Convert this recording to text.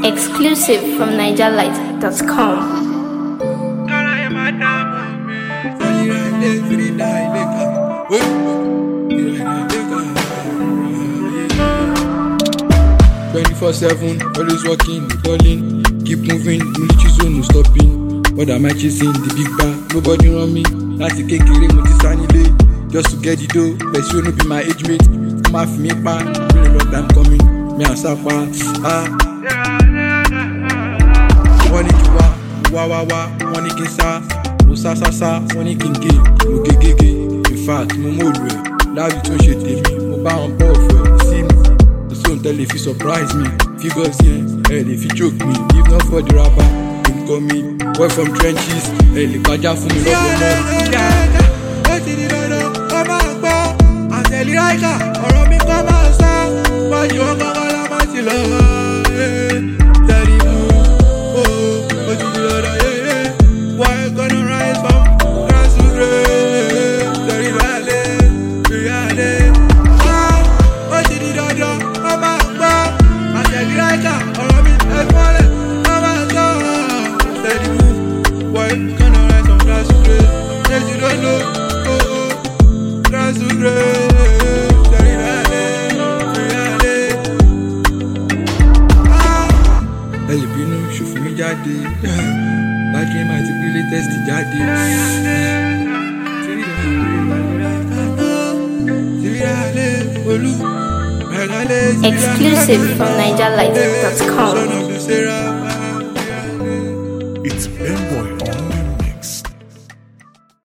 Exclusive from NigerLight.com. "24/7, always working, calling, keep moving, military zone, no stopping. What am I chasing? The big bar, nobody run me. Láti kékeré mo ti sá nílé, just to get the dough. Person no be my age mate, come off me pa, really long time coming, me and Sapa. Wọ́n ní kí wá, wọ́n ní kí n sá, mo sá, wọ́n ní kí n gé, mo gégége. In fact, mo mú òlù ẹ̀, láàbì tó ń ṣe tèmi, mo bá wọn bọ̀ ọ̀fọ̀ ẹ̀ sí mi. Don't tell if you surprise me. Figures here, if you joke me. If not for the rapper, don't call me. Boy from trenches, the baja for me love What did you know? Come on, go. I'm telling you, or me come on, son. Why you want to call my love? Tell you, oh, what did you know? Why you gonna rise from grass to grace? Tell you, reality. What did you know? Ẹlẹ́bínú ṣòfò mi jáde, bákẹ́ máa ti pílé tẹ́sítì jáde. Exclusive from NigerLight.com. It's Ben Boy.